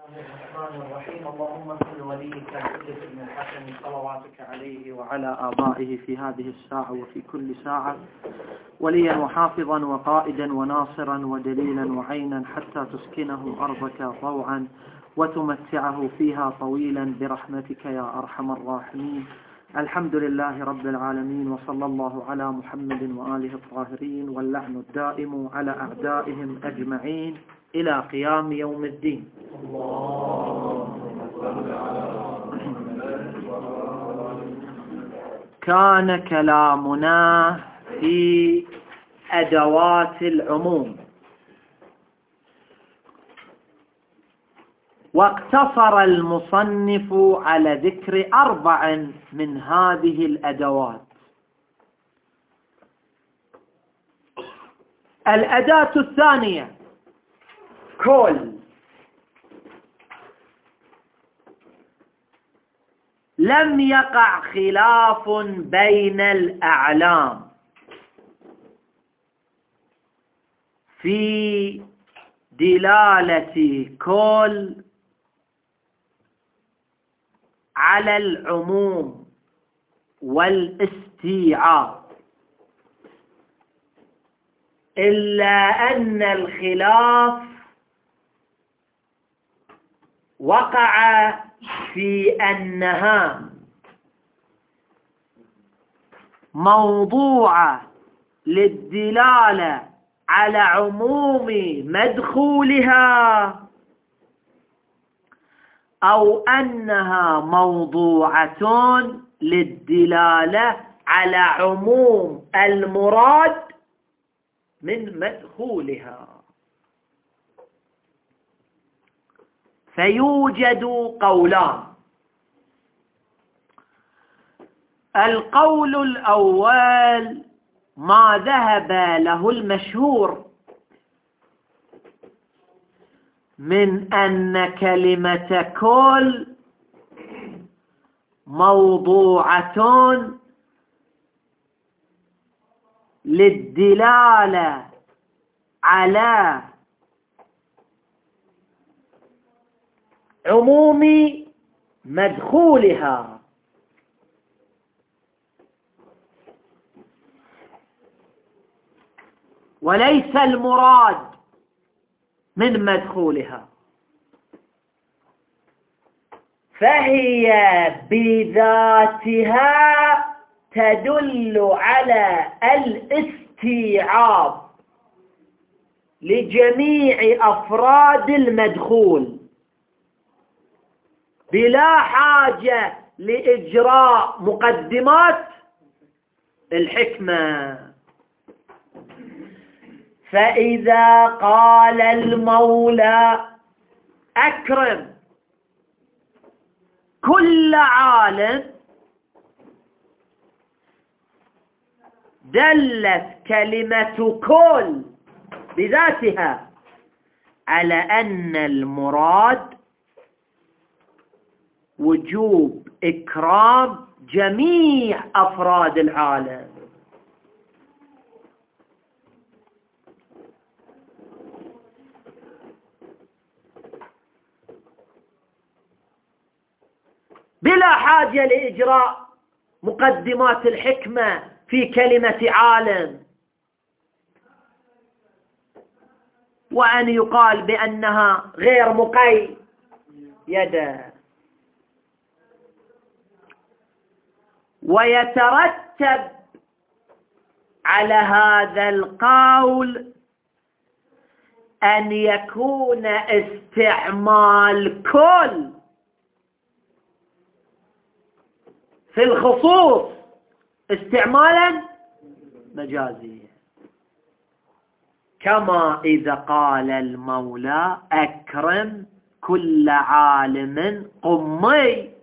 الرحمن الرحيم. اللهم صل وليك الحجة بن الحسن صلواتك عليه وعلى آبائه في هذه الساعة وفي كل ساعة وليا وحافظا وقائدا وناصرا ودليلا وعينا حتى تسكنه أرضك طوعا وتمتعه فيها طويلا برحمتك يا أرحم الراحمين. الحمد لله رب العالمين، وصلى الله على محمد وآله الطاهرين، واللعن الدائم على أعدائهم أجمعين إلى قيام يوم الدين. كان كلامنا في أدوات العموم، واقتصر المصنف على ذكر 4 من هذه الأدوات. الأداة الثانية كل. لم يقع خلاف بين الأعلام في دلالة كل على العموم والاستيعاب، إلا أن الخلاف وقع في أنها موضوعة للدلالة على عموم مدخولها، أو أنها موضوعة للدلالة على عموم المراد من مدخولها. فيوجد قولان. القول الأول ما ذهب له المشهور من أن كلمة كل موضوعة للدلالة على عموم مدخولها، وليس المراد من مدخولها، فهي بذاتها تدل على الاستيعاب لجميع أفراد المدخول بلا حاجة لإجراء مقدمات الحكمة. فإذا قال المولى أكرم كل عالم، دلت كلمة كل بذاتها على أن المراد وجوب إكرام جميع أفراد العالم، بلا حاجة لإجراء مقدمات الحكمة في كلمة عالم، وأن يقال بأنها غير مقيدة. ويترتب على هذا القول أن يكون استعمال كل في الخصوص استعمالا مجازيا، كما إذا قال المولى أكرم كل عالم قمي،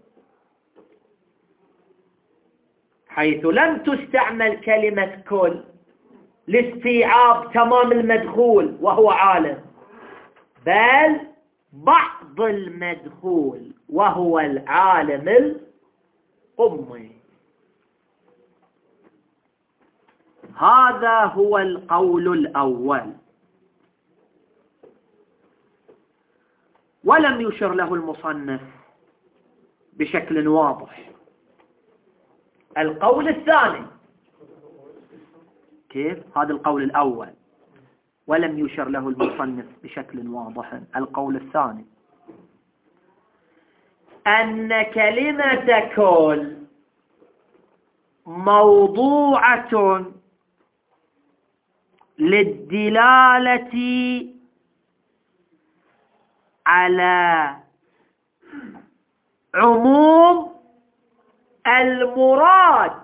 حيث لم تستعمل كلمة كل لاستيعاب تمام المدخول وهو عالم، بل بعض المدخول وهو العالم القمي. هذا هو القول الأول. ولم يشر له المصنف بشكل واضح. القول الثاني كيف؟ هذا القول الأول، ولم يشر له المصنف بشكل واضح. القول الثاني أن كلمة كل موضوعة للدلالة على عموم المراد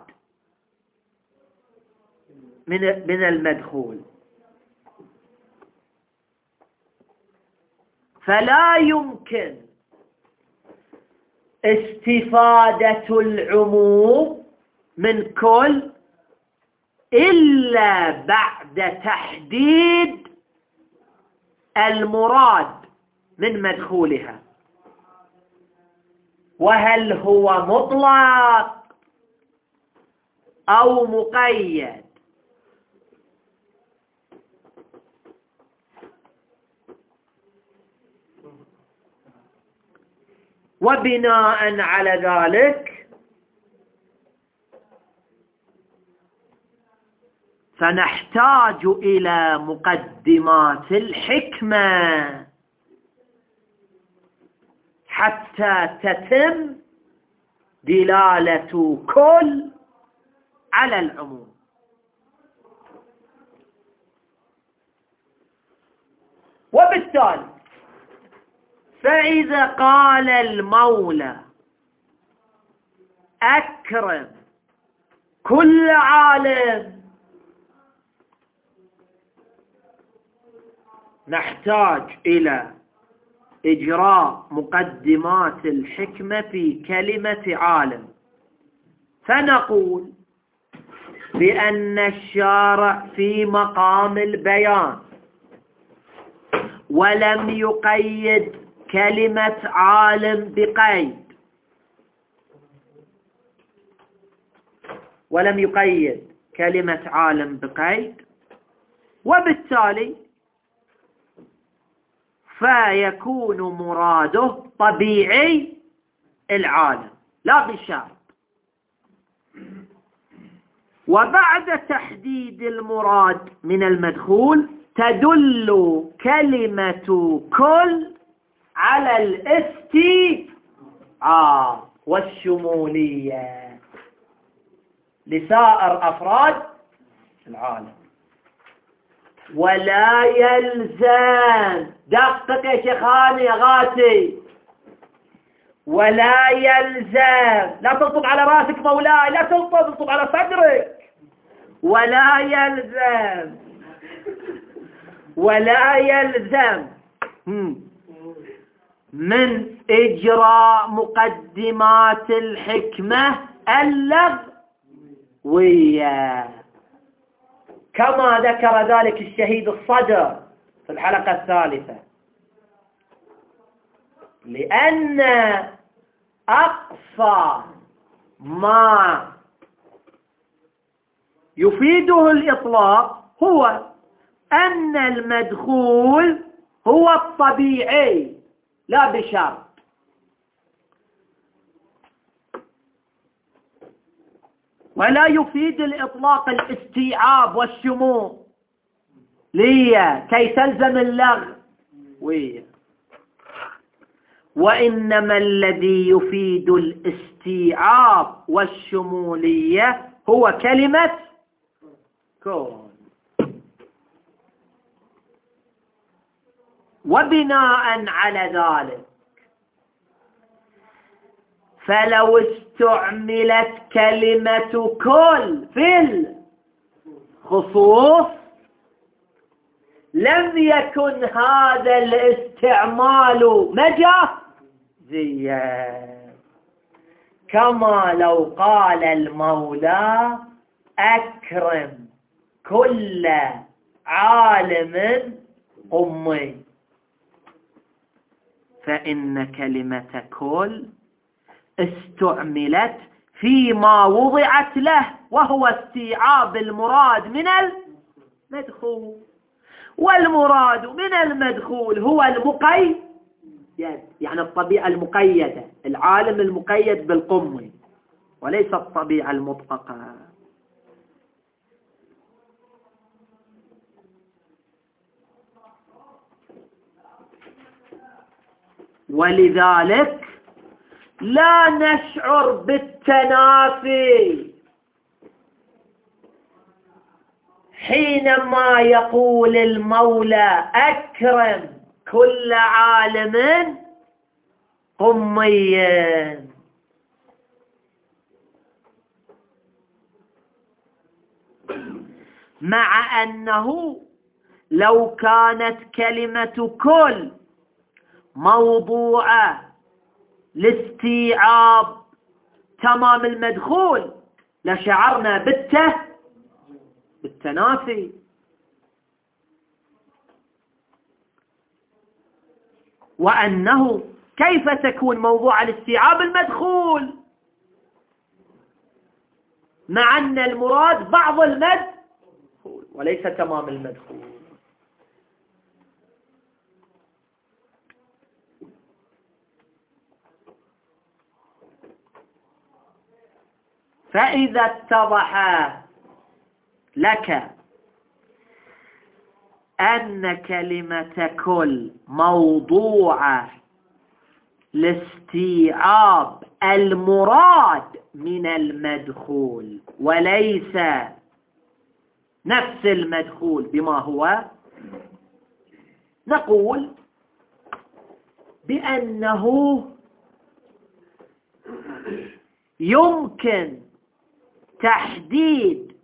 من المدخول، فلا يمكن استفادة العموم من كل إلا بعد تحديد المراد من مدخولها، وهل هو مطلق أو مقيد. وبناء على ذلك فنحتاج إلى مقدمات الحكمة حتى تتم دلالة كل على العموم. وبالتالي فإذا قال المولى أكرم كل عالم، نحتاج إلى إجراء مقدمات الحكمة في كلمة عالم، فنقول بأن الشارع في مقام البيان ولم يقيد كلمة عالم بقيد، ولم يقيد كلمة عالم بقيد، وبالتالي فيكون مراده طبيعي العالم لا بشرط. وبعد تحديد المراد من المدخول تدل كلمة كل على الاستيعاب والشمولية لسائر أفراد العالم. ولا يلزم، دقق يا شيخاني يا غاتي، ولا يلزم، لا تنطب على راسك مولاي، لا تنطب على صدرك. ولا يلزم من إجراء مقدمات الحكمة اللغوية، كما ذكر ذلك الشهيد الصدر في الحلقة الثالثة، لأن أقصى ما يفيده الإطلاق هو أن المدخول هو الطبيعي لا بشرط. ولا يفيد الإطلاق الاستيعاب والشمول كي تلزم اللغوية، وإنما الذي يفيد الاستيعاب والشمولية هو كلمة كون. وبناء على ذلك فلو استعملت كلمة كل في الخصوص لم يكن هذا الاستعمال مجازيا، كما لو قال المولى أكرم كل عالم أمي، فإن كلمة كل استعملت فيما وضعت له، وهو استيعاب المراد من المدخول، والمراد من المدخول هو المقيد يعني الطبيعة المقيدة، العالم المقيد بالقمة، وليس الطبيعة المطلقة. ولذلك لا نشعر بالتنافي حينما يقول المولى أكرم كل عالم قميا، مع أنه لو كانت كلمة كل موضوعة لاستيعاب تمام المدخول لشعرنا بالتنافي. وأنه كيف تكون موضوع الاستيعاب المدخول مع أن المراد بعض المدخول وليس تمام المدخول. فإذا اتضح لك أن كلمة كل موضوعة لاستيعاب المراد من المدخول وليس نفس المدخول بما هو، نقول بأنه يمكن تحديد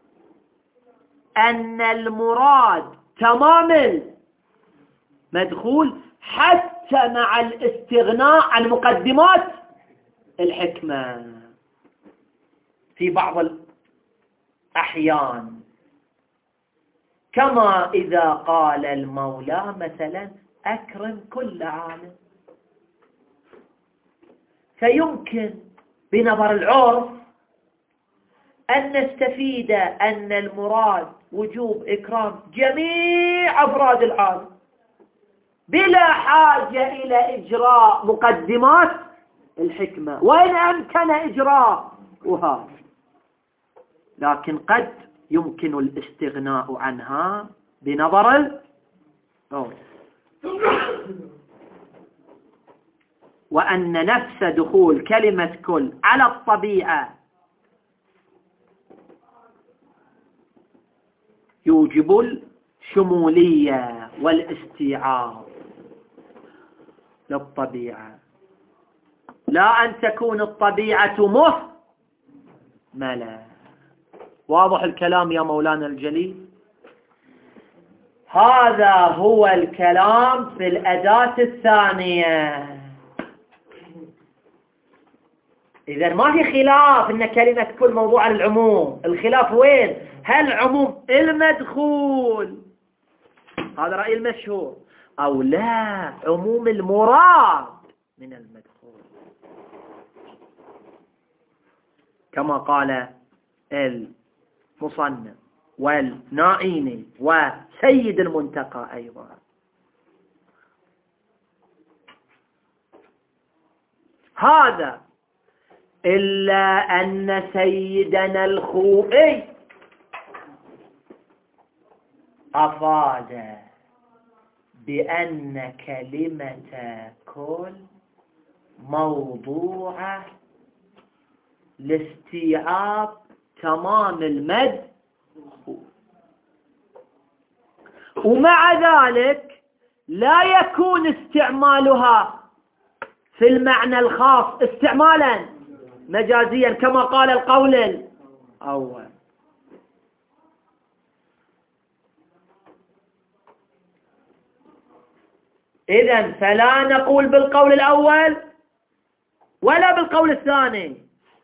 أن المراد تمام المدخول حتى مع الاستغناء عن مقدمات الحكمة في بعض الأحيان، كما إذا قال المولى مثلا أكرم كل عالم، فيمكن بنظر العرف أن نستفيد أن المراد وجوب إكرام جميع أفراد العالم بلا حاجة إلى إجراء مقدمات الحكمة، وإن أمكن إجراءها، لكن قد يمكن الاستغناء عنها بنظر العرف. وأن نفس دخول كلمة كل على الطبيعة يوجب الشمولية والاستيعاب للطبيعة، لا أن تكون الطبيعة مهملة. واضح الكلام يا مولانا الجليل؟ هذا هو الكلام في الأداة الثانية. إذن ما في خلاف أن كلمة كل موضوع العموم، الخلاف وين؟ هل عموم المدخول هذا رأي المشهور أو لا عموم المراد من المدخول، كما قال المصنف والنائيني وسيد المنتقى أيضا. هذا إلا أن سيدنا الخوئي أفاد بأن كلمة كل موضوعة لاستيعاب تمام المد، ومع ذلك لا يكون استعمالها في المعنى الخاص استعمالا مجازيا كما قال القول الأول. إذن فلا نقول بالقول الأول ولا بالقول الثاني،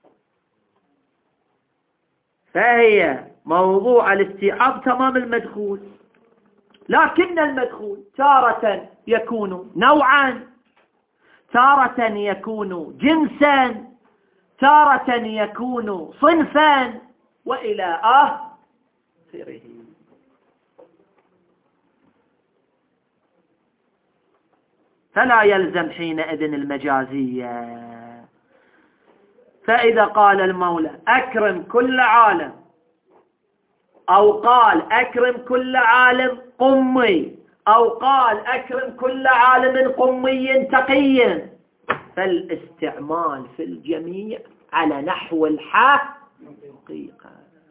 فهي موضوع الاستيعاب تمام المدخول، لكن المدخول تارة يكون نوعا، تارة يكون جنسا، تارة يكون صنفا، وإلى آخره. فلا يلزم حينئذ المجازية. فإذا قال المولى أكرم كل عالم، أو قال أكرم كل عالم قمي، أو قال أكرم كل عالم قمي تقي، فالاستعمال في الجميع على نحو الحقيقة،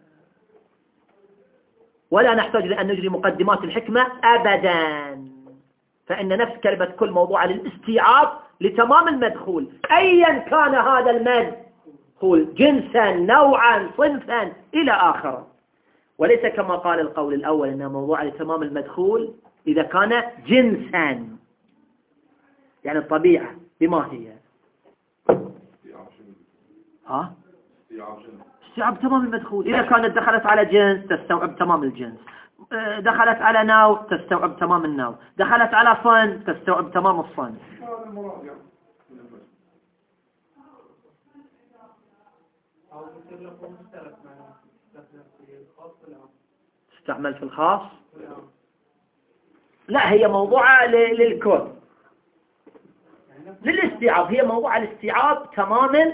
ولا نحتاج لأن نجري مقدمات الحكمة أبدا، فإن نفس كلمة كل موضوع للاستيعاب لتمام المدخول أيا كان هذا المدخول، جنسا نوعا صنفا إلى آخره، وليس كما قال القول الأول أنه موضوع لتمام المدخول إذا كان جنسا، يعني الطبيعة بما هي استيعاب تمام المدخول. إذا كانت دخلت على جنس تستوعب تمام الجنس، دخلت على نوع تستوعب تمام النوع، دخلت على صنف تستوعب تمام الصنف. استعمل في الخاص؟ لا، هي موضوعة للكل، للاستيعاب، هي موضوع الاستيعاب تمام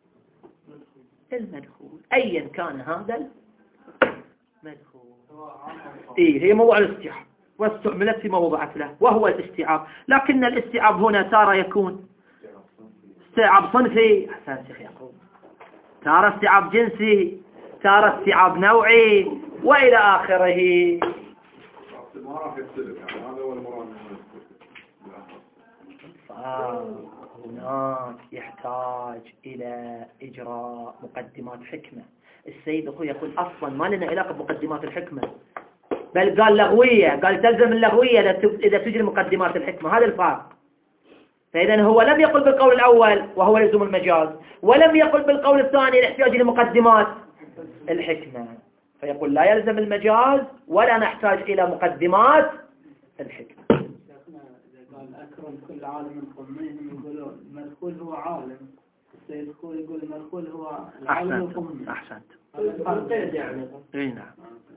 المدخول أيا كان هذا المدخول. هي موضوع الاستيعاب واستعملت في موضوعات له وهو الاستيعاب، لكن الاستيعاب هنا تارة يكون استيعاب صنفي، تارة استيعاب جنسي، تارة استيعاب نوعي وإلى آخره. ما راح يختلف، يعني هذا هو المراد. هناك يحتاج إلى إجراء مقدمات حكمة. السيد أخوي يقول أصلا ما لنا علاقة بمقدمات الحكمة، بل قال لغوية، قال تلزم اللغوية إذا تجري مقدمات الحكمة، هذا الفرق. فإذا هو لم يقل بالقول الأول وهو لزوم المجاز، ولم يقل بالقول الثاني الاحتياج لمقدمات الحكمة، فيقول لا يلزم المجاز ولا نحتاج إلى مقدمات الحكمة. قال أكرم كل عالم قميهم، يقولوا المدخول هو عالم، السيد الخوي يقول المدخول هو العالم القمي. أحسنت. يعني نعم.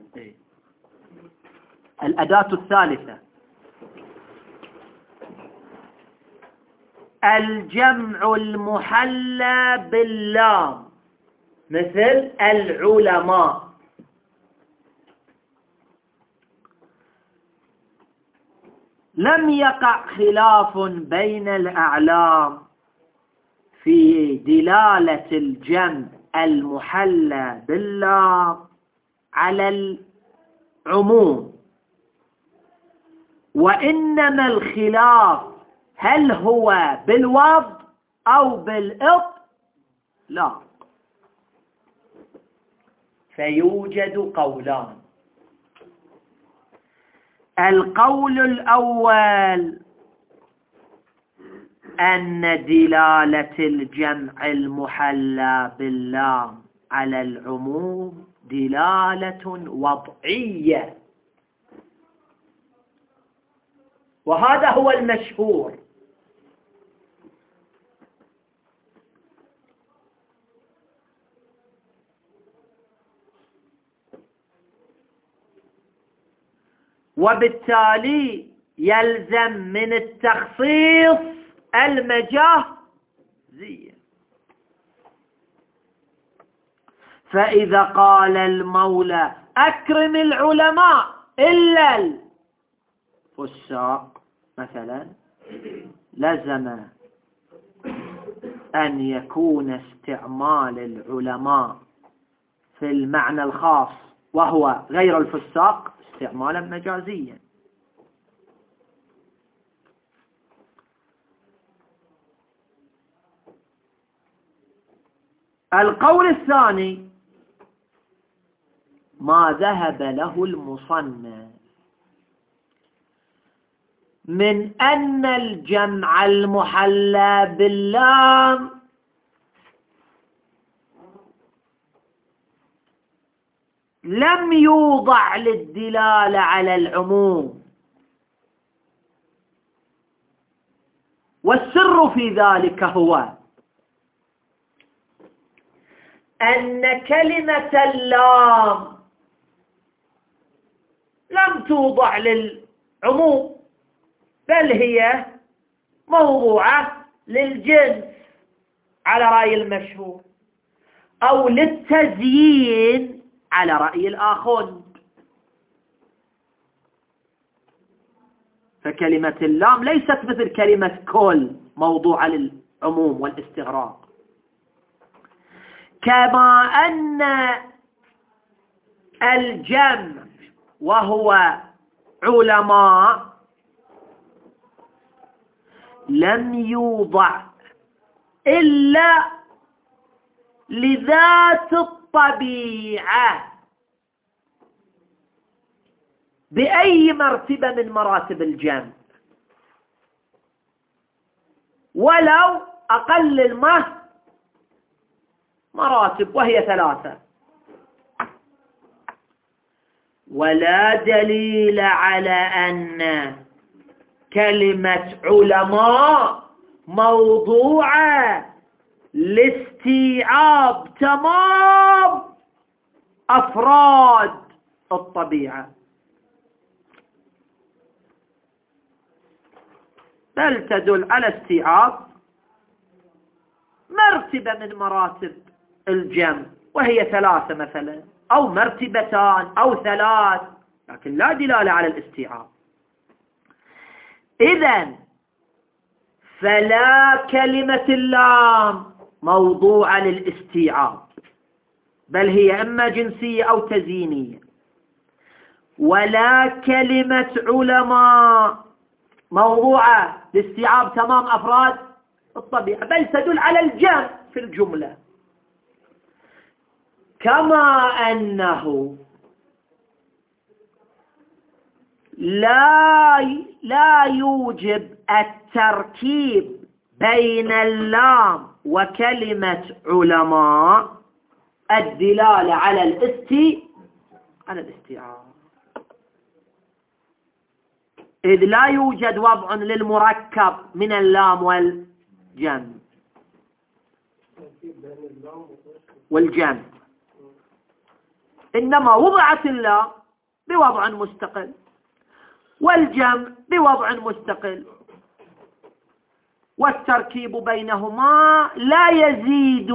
الأداة الثالثة الجمع المحلى باللام، مثل العلماء. لم يقع خلاف بين الأعلام في دلالة الجمع المحلى باللام على العموم، وإنما الخلاف هل هو بالوضع أو بالإطلاق. فيوجد قولان. القول الأول أن دلالة الجمع المحلى باللام على العموم دلالة وضعية، وهذا هو المشهور. وبالتالي يلزم من التخصيص المجازية. فإذا قال المولى أكرم العلماء إلا الفساق مثلا، لزم أن يكون استعمال العلماء في المعنى الخاص وهو غير الفساق استعمالا مجازيا. القول الثاني ما ذهب له المصنف من أن الجمع المحلى باللام لم يوضع للدلالة على العموم، والسر في ذلك هو أن كلمة اللام لم توضع للعموم، بل هي موضوعة للجنس على رأي المشهور، أو للتزيين على رأي الآخر. فكلمة اللام ليست مثل كلمة كل موضوعة للعموم والاستغراق. كما أن الجمع وهو علماء لم يوضع إلا لذات الطبيعة بأي مرتبة من مراتب الجمع، ولو أقل مراتب وهي 3. ولا دليل على أن كلمة علماء موضوعة لاستيعاب تمام أفراد الطبيعة، بل تدل على استيعاب مرتبة من مراتب الجمع وهي 3 مثلا، أو مرتبتان أو 3، لكن لا دلالة على الاستيعاب. إذن فلا كلمة اللام موضوعة للاستيعاب، بل هي إما جنسية أو تزيينية. ولا كلمة علماء موضوعة لاستيعاب تمام أفراد الطبيعة، بل تدل على الجمع في الجملة. كما أنه لا يوجب التركيب بين اللام وكلمة علماء الدلالة على الاستيعاب، إذ لا يوجد وضع للمركب من اللام والجمع، إنما وضعت اللام بوضع مستقل والجمع بوضع مستقل، والتركيب بينهما لا يزيد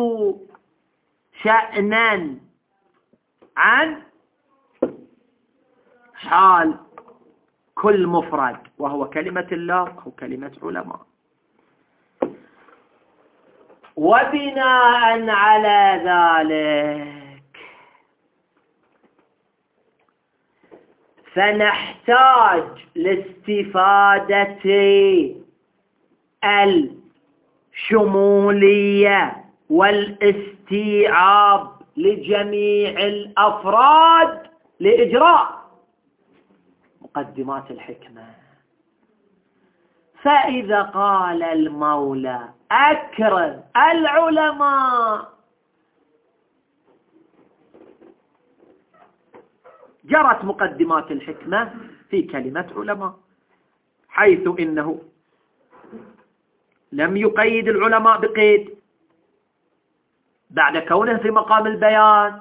شأنا عن حال كل مفرد وهو كلمة اللام أو كلمة علماء. وبناء على ذلك فنحتاج لاستفادة الشمولية والاستيعاب لجميع الأفراد لإجراء مقدمات الحكمة. فإذا قال المولى أكرم العلماء جرت مقدمات الحكمة في كلمة علماء، حيث إنه لم يقيد العلماء بقيد بعد كونه في مقام البيان،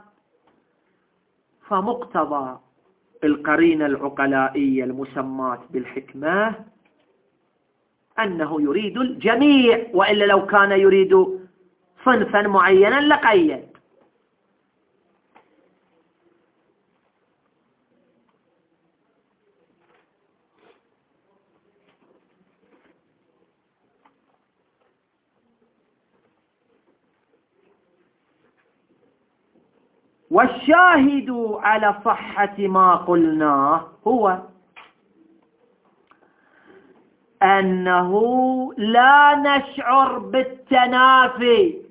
فمقتضى القرينة العقلائية المسماة بالحكمة أنه يريد الجميع، وإلا لو كان يريد صنفا معينا لقيد. والشاهد على صحة ما قلناه هو أنه لا نشعر بالتنافي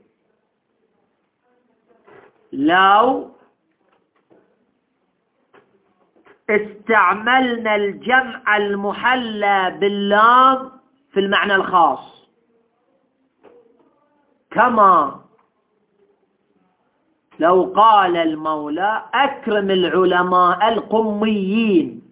لو استعملنا الجمع المحلى باللام في المعنى الخاص، كما لو قال المولى أكرم العلماء القميين،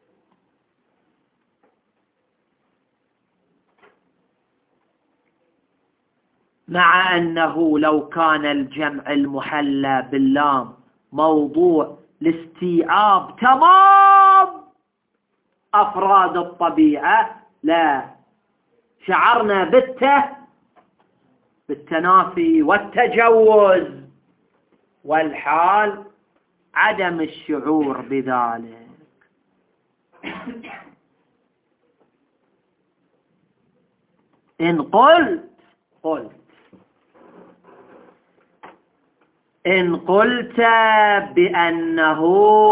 مع أنه لو كان الجمع المحلى باللام موضوع لاستيعاب تمام أفراد الطبيعة لا شعرنا بالتنافي والتجوز، والحال عدم الشعور بذلك. إن قلت بأنه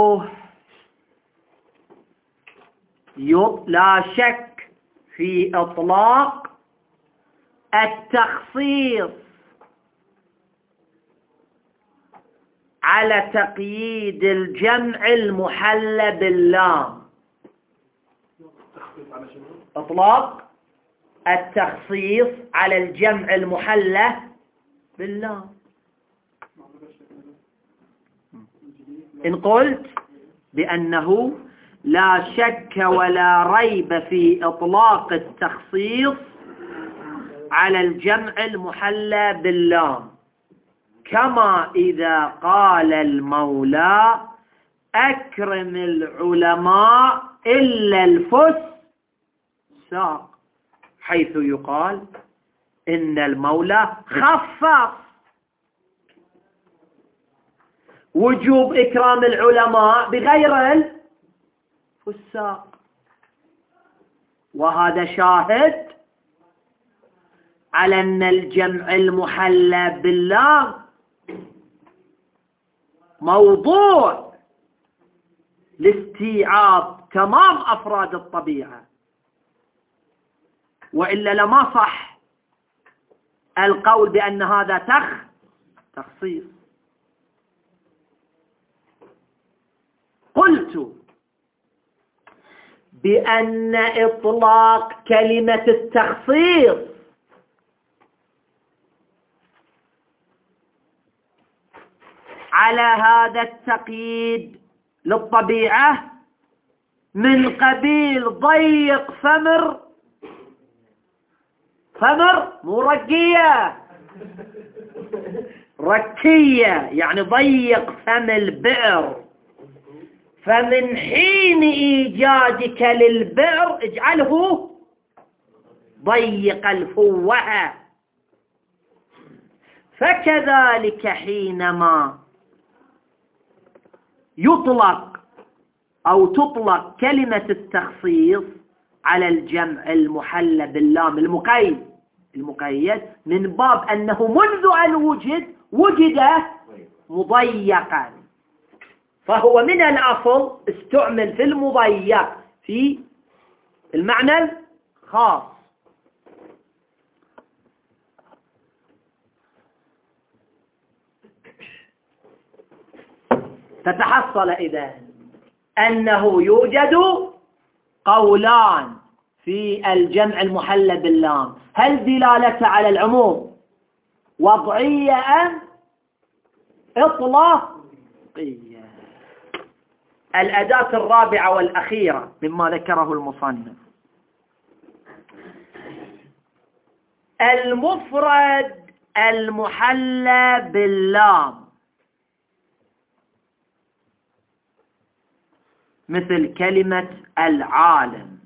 لا شك في إطلاق التخصيص على تقييد الجمع المحلى باللام، إطلاق التخصيص على الجمع المحلى باللام. إن قلت بأنه لا شك ولا ريب في إطلاق التخصيص على الجمع المحلى باللام، كما إذا قال المولى أكرم العلماء إلا الفساق، حيث يقال إن المولى خصص وجوب إكرام العلماء بغير الفساق، وهذا شاهد على أن الجمع المحلى باللام موضوع لاستيعاب تمام أفراد الطبيعة، وإلا لما صح القول بأن هذا تخصيص. قلت بأن إطلاق كلمة التخصيص على هذا التقييد للطبيعة من قبيل ضيق فمر مو ركية، ركية يعني ضيق فم البئر، فمن حين إيجادك للبئر اجعله ضيق الفوهة. فكذلك حينما يطلق أو تطلق كلمة التخصيص على الجمع المحلى باللام المقيد من باب أنه منذ أن وجد مضيقا، فهو من الأصل استعمل في المضيق في المعنى الخاص. تتحصل إذن أنه يوجد قولان في الجمع المحلى باللام، هل دلالة على العموم وضعية أم إطلاقية؟ الأداة الرابعة والأخيرة مما ذكره المصنف، المفرد المحلى باللام، مثل كلمة العالم.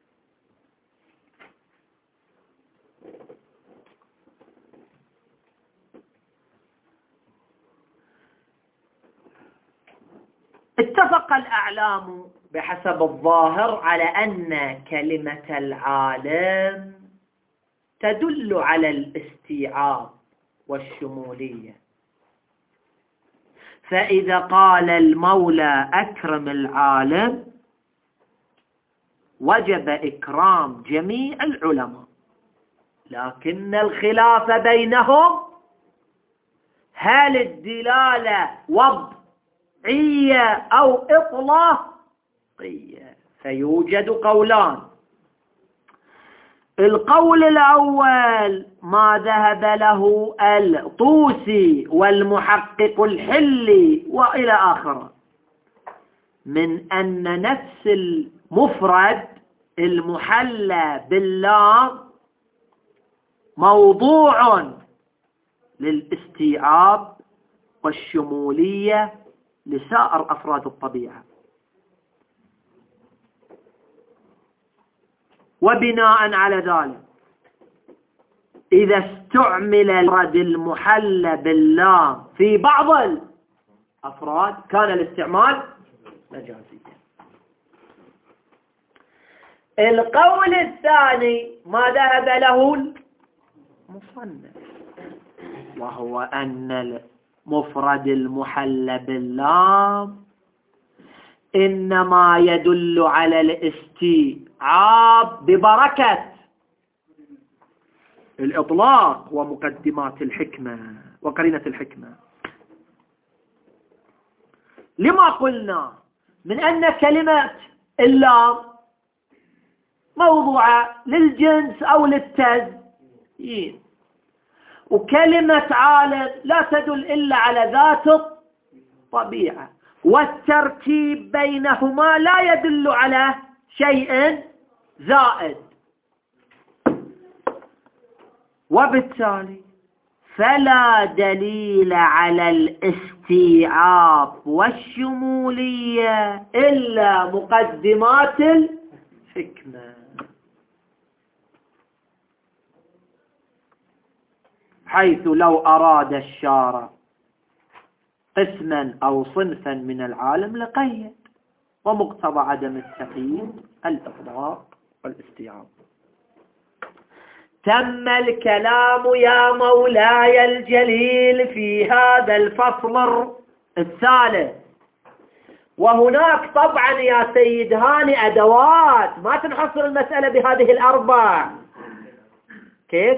اتفق الأعلام بحسب الظاهر على أن كلمة العالم تدل على الاستيعاب والشمولية، فإذا قال المولى أكرم العالم وجب إكرام جميع العلماء، لكن الخلاف بينهم هل الدلالة وضعية أو إطلاقية، فيوجد قولان. القول الأول ما ذهب له الطوسي والمحقق الحلي وإلى آخره، من أن نفس المفرد المحلى باللام موضوع للاستيعاب والشمولية لسائر أفراد الطبيعة، وبناء على ذلك إذا استعمل المفرد المحلى باللام في بعض الأفراد كان الاستعمال مجازيا. القول الثاني ما ذهب له المصنف، وهو أن المفرد المحلى باللام إنما يدل على الاستيعاب ببركة الإطلاق ومقدمات الحكمة وقرينة الحكمة. لما قلنا من أن كلمة اللام موضوعة للجنس أو للتزيين، وكلمة عالم لا تدل إلا على ذات الطبيعة، والترتيب بينهما لا يدل على شيء زائد، وبالتالي فلا دليل على الاستيعاب والشمولية إلا مقدمات الحكمة، حيث لو أراد الشارع قسما أو صنفا من العالم لقيد، ومقتضى عدم التقييد الإطلاق والاستيعاب. تم الكلام يا مولاي الجليل في هذا الفصل الثالث. وهناك طبعا يا سيد هاني أدوات، ما تنحصر المسألة بهذه الأربع. كيف؟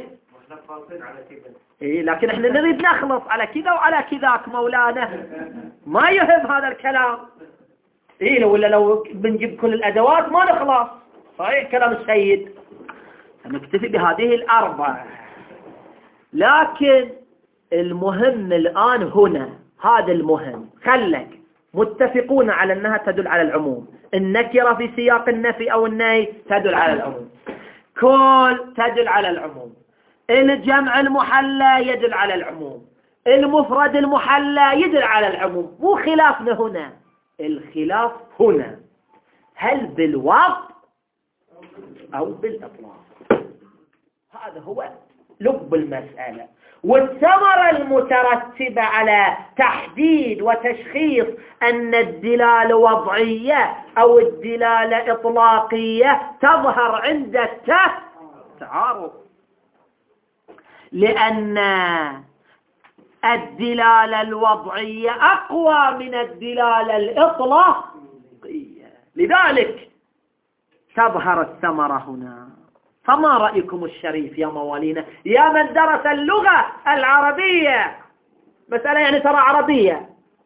إيه، لكن احنا نريد نخلص على كذا وعلى كذاك مولانا، ما يهم هذا الكلام. إيه، لو بنجيب كل الأدوات ما نخلص. صحيح كلام السيد، نكتفي بهذه الأربع. لكن المهم الآن هنا، هذا المهم، خلك متفقون على أنها تدل على العموم. النكرة في سياق النفي أو النهي تدل على العموم، كل تدل على العموم، الجمع المحلى يدل على العموم، المفرد المحلى يدل على العموم. مو خلافنا هنا، الخلاف هنا هل بالوضع أو بالإطلاق. هذا هو لب المسألة، والثمرة المترتبة على تحديد وتشخيص أن الدلالة وضعية أو الدلالة إطلاقية تظهر عند التعارض، لأن الدلالة الوضعية أقوى من الدلالة الإطلاقية، لذلك تظهر الثمرة هنا. فما رأيكم الشريف يا موالينا، يا من درس اللغة العربية؟ مسألة يعني ترى عربية،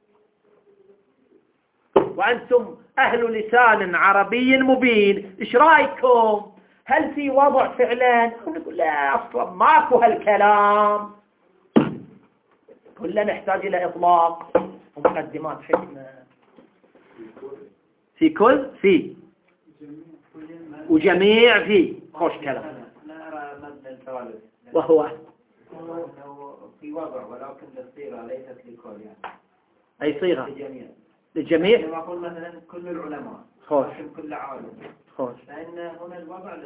وأنتم أهل لسان عربي مبين. إيش رأيكم؟ هل في وضع فعلا؟ نقول لا، أصلا ماكو هالكلام، كلنا نحتاج إلى إطلاق ومقدمات حكمة. في كل، في وجميع، في خوش كلام. نرى مبنى الثالث وهو في وضع، ولكن الصيغة ليست لكل، يعني أي صيغة للجميع. لما أقول مثلا كل العلماء، خوش كل عالم، خوش، فإن هنا الوضع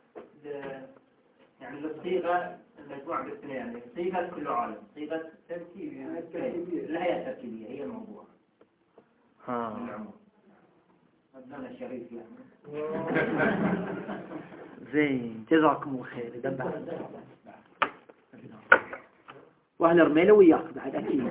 يعني الصيغة المجموعة بالاثنين، يعني صيغة كل عالم، صيغة تركيبية، لا هي تركيبية، هي الموضوع العموم. مبنى الشريف يعني. زين، جزاكم الله خير. واهل رميله وياك بعد اكيد.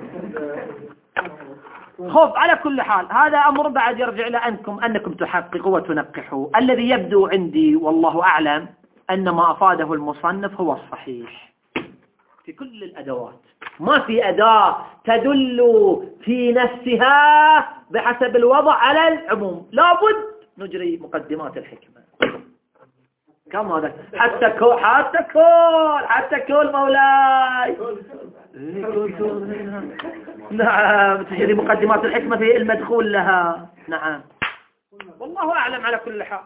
خب، على كل حال هذا امر بعد يرجع الى انكم تحققوا وتنقحوا. الذي يبدو عندي والله اعلم ان ما افاده المصنف هو الصحيح في كل الادوات. ما في اداة تدل في نفسها بحسب الوضع على العموم، لابد نجري مقدمات الحكمة. كم هذا؟ حتى كل مولاي. نعم، تجري مقدمات الحكمة في المدخول لها. نعم، والله أعلم. على كل حال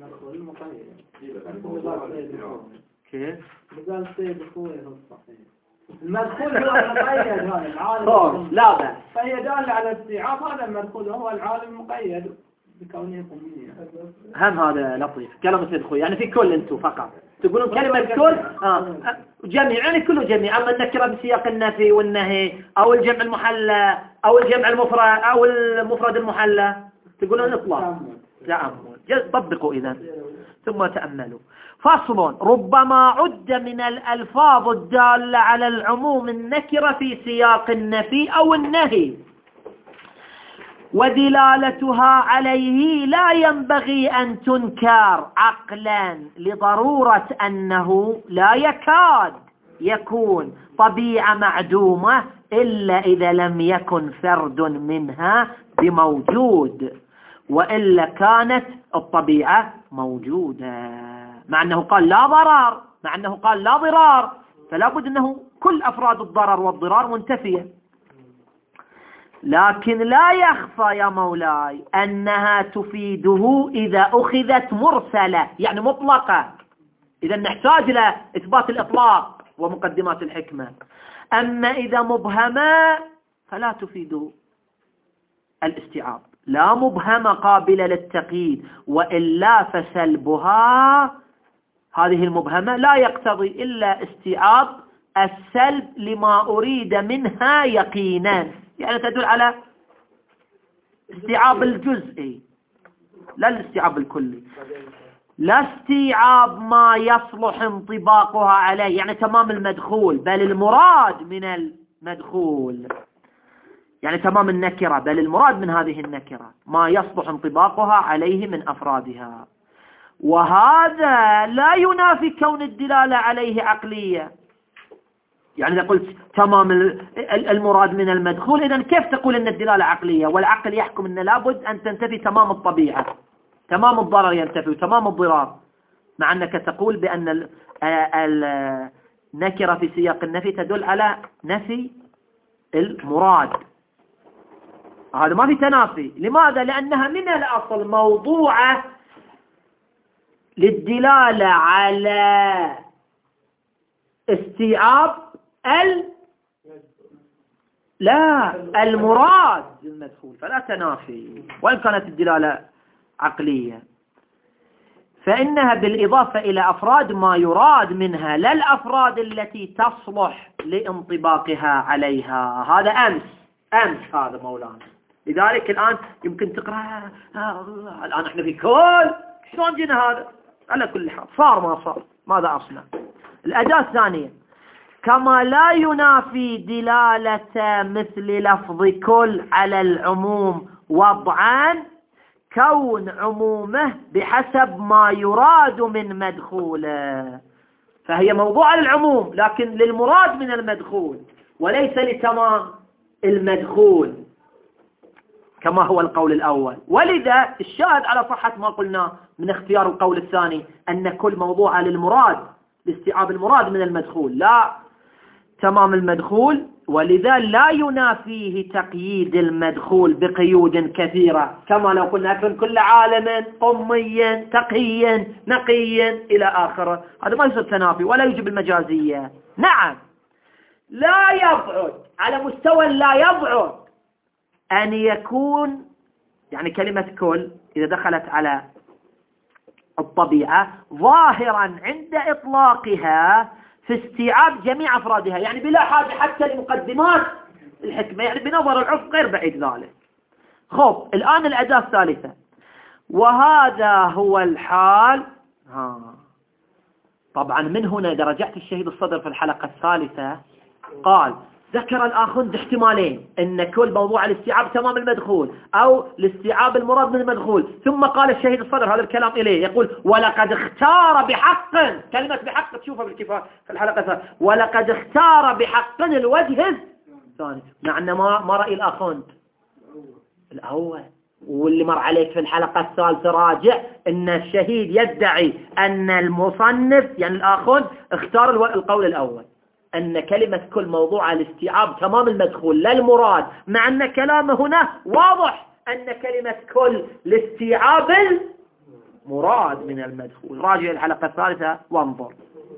كيف؟ قال سيد أخوي الصحيح المدخول هو المقيد، هذا العالم لا بأس، فهي دالة على استيعاب هذا المدخول، هو العالم المقيد بكونه ضمنيا. هم هذا لطيف كلام سيد أخوي، يعني في كل أنتم فقط تقولون كلمة كل. جميع يعني كله جميع. أما النكرة بسياق النفي والنهي أو الجمع المحلى أو الجمع المفرد أو المفرد المحلى تقولون اطلاق تأمل. طبقوا إذن ثم تأملوا. فصل: ربما عد من الألفاظ الدالة على العموم النكرة في سياق النفي أو النهي، ودلالتها عليه لا ينبغي أن تنكر عقلا لضرورة أنه لا يكاد يكون طبيعة معدومة إلا إذا لم يكن فرد منها بموجود، وإلا كانت الطبيعة موجودة. مع أنه قال لا ضرر، مع أنه قال لا ضرار، فلا بد أنه كل أفراد الضرر والضرار منتفية. لكن لا يخفى يا مولاي أنها تفيده إذا أخذت مرسلة، يعني مطلقة، إذا نحتاج إلى إثبات الإطلاق ومقدمات الحكمة. أما إذا مبهمة فلا تفيد الاستيعاب، لا مبهمة قابلة للتقييد، وإلا فسلبها هذه المبهمة لا يقتضي إلا استيعاب السلب لما أريد منها يقينا، يعني تدل على استيعاب الجزئي لا الاستيعاب الكلي، لا استيعاب ما يصلح انطباقها عليه يعني تمام المدخول، بل المراد من المدخول، يعني تمام النكرة، بل المراد من هذه النكرة ما يصلح انطباقها عليه من أفرادها. وهذا لا ينافي كون الدلالة عليه عقلية. يعني إذا قلت تمام المراد من المدخول، إذن كيف تقول أن الدلالة عقلية والعقل يحكم أن لابد أن تنتفي تمام الطبيعة، تمام الضرر ينتفي وتمام الضرار، مع أنك تقول بأن النكرة في سياق النفي تدل على نفي المراد. هذا ما في تنافي. لماذا؟ لأنها من الأصل موضوعة للدلالة على استيعاب المراد المدخول، فلا تنافي وإن كانت الدلالة عقلية، فإنها بالإضافة إلى أفراد ما يراد منها، لا الأفراد التي تصلح لانطباقها عليها. هذا أمس هذا مولانا. لذلك الآن يمكن تقرأ الآن احنا في كل شلون جينا هذا. على كل حال صار ما صار، ماذا أصنع؟ الأداة الثانية: كما لا ينافي دلالة مثل لفظ كل على العموم وضعان كون عمومه بحسب ما يراد من مدخوله، فهي موضوع العموم لكن للمراد من المدخول وليس لتمام المدخول كما هو القول الأول. ولذا الشاهد على صحة ما قلنا من اختيار القول الثاني أن كل موضوع للمراد، لاستيعاب المراد من المدخول لا تمام المدخول، ولذا لا ينافيه تقييد المدخول بقيود كثيرة، كما لو قلنا أكرم كل عالم أميا تقيا نقيا إلى آخره. هذا ما يصير تنافي ولا يجب المجازية. نعم لا يبعد على مستوى لا يبعد أن يكون يعني كلمة كل إذا دخلت على الطبيعة ظاهرا عند إطلاقها في استيعاب جميع أفرادها، يعني بلا حاجة حتى لمقدمات الحكمة، يعني بنظر العرف غير بعيد ذلك. خب الآن الأداة الثالثة: وهذا هو الحال. طبعا من هنا إذا رجعت الشهيد الصدر في الحلقة الثالثة قال ذكر الآخوند احتمالين: أن كل موضوع الاستيعاب تمام المدخول أو الاستيعاب المراد من المدخول، ثم قال الشهيد الصدر هذا الكلام إليه يقول ولقد اختار بحق، كلمة بحق تشوفها بالكفاية في الحلقة الثالثة، ولقد اختار بحق الوجه الثاني، مع أن ما رأي الآخوند الأول. واللي مر عليك في الحلقة الثالثة راجع أن الشهيد يدعي أن المصنف يعني الآخوند اختار القول الأول، أن كلمة كل موضوع الاستيعاب تمام المدخول لا المراد، مع أن كلامه هنا واضح أن كلمة كل لاستيعاب المراد من المدخول. راجع الحلقة الثالثة وانظر.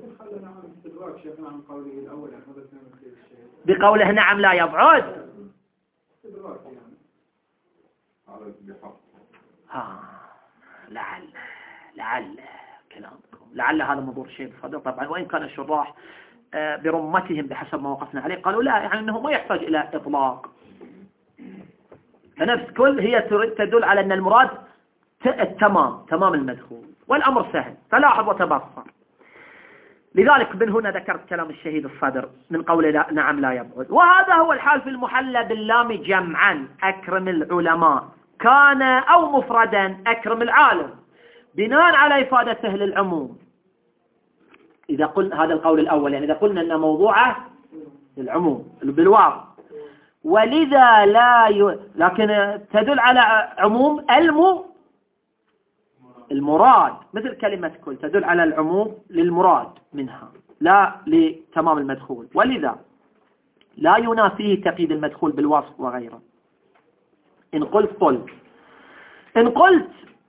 بقوله نعم لا يبعد. لعل كلامكم لعل هذا موضوع شيء بفضل طبعا، وإن كان الشراح برمتهم بحسب ما وقفنا عليه. قالوا لا، يعني أنه ما يحتاج إلى إطلاق، فنفس كل هي تدل على أن المراد تمام المدخول، والأمر سهل. فلاحظ وتبصر. لذلك من هنا ذكرت كلام الشهيد الصدر من قوله لا نعم لا يبعد. وهذا هو الحال في المحلى باللام جمعا أكرم العلماء كان أو مفردا أكرم العالم، بناء على إفادته للعموم. إذا قلنا هذا القول الأول، يعني إذا قلنا أن موضوعه للعموم بالواو، ولذا لكن تدل على عموم المراد، مثل كلمة كل تدل على العموم للمراد منها لا لتمام المدخول، ولذا لا ينافيه تقييد المدخول بالوصف وغيره. إن قلت قل، إن قلت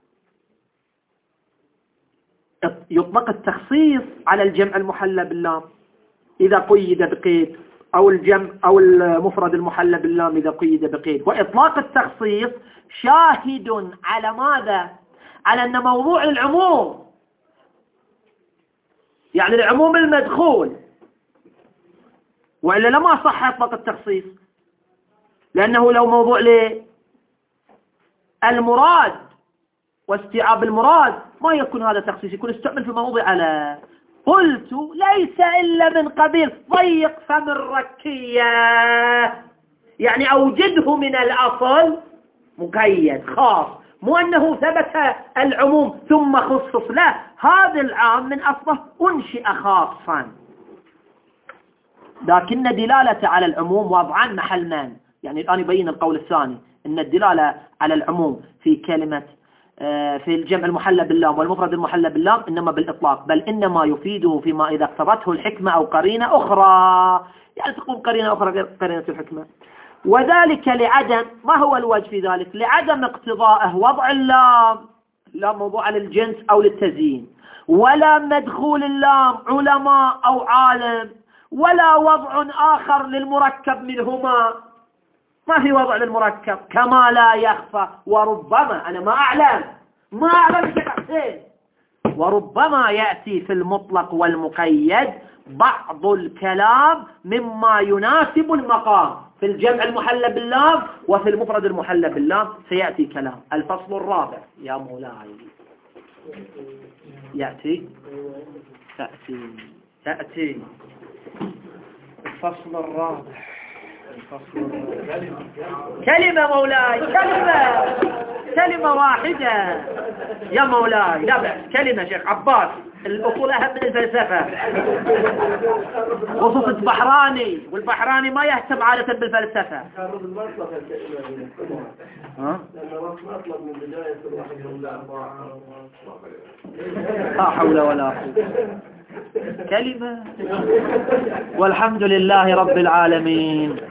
يطلق التخصيص على الجمع المحلى باللام إذا قيد بقيد، أو الجمع أو المفرد المحلى باللام إذا قيد بقيد. وإطلاق التخصيص شاهد على ماذا؟ على أن موضوع العموم، يعني العموم المدخول، وإلا لما صح إطلاق التخصيص، لأنه لو موضوع للمراد واستيعاب المراد ما يكون هذا تخصيص، يكون استعمل في موضع على. قلت ليس إلا من قبيل ضيق فم الركية، يعني أوجده من الأصل مقيد خاص، مو أنه ثبت العموم ثم خصص، لا، هذا العام من أصله أنشئ خاصا، لكن دلالة على العموم وضعا محل من. يعني الآن يبين القول الثاني أن الدلالة على العموم في كلمة في الجمع المحلى باللام والمفرد المحلى باللام إنما بالإطلاق، بل إنما يفيده فيما إذا اقتضته الحكمة أو قرينة أخرى، يعني تقوم قرينة أخرى غير قرينة الحكمة. وذلك لعدم، ما هو الوجه في ذلك؟ لعدم اقتضائه وضع اللام لا موضوع للجنس أو للتزيين، ولا مدخول اللام علماء أو عالم، ولا وضع آخر للمركب منهما، ما في وضع للمركب، كما لا يخفى وربما، أنا ما أعلم شيء، وربما يأتي في المطلق والمقيد بعض الكلام مما يناسب المقام في الجمع المحلى باللام وفي المفرد المحلى باللام سيأتي كلام. الفصل الرابع يا مولاي يأتي الفصل الرابع. كلمة مولاي، كلمة واحدة يا مولاي، لا بأس، كلمة شيخ عباس، الأصول أهم من الفلسفة، خصوصا البحراني، والبحراني ما يهتم عادة بالفلسفة. لا حول ولا قوة. كلمة، والحمد لله رب العالمين.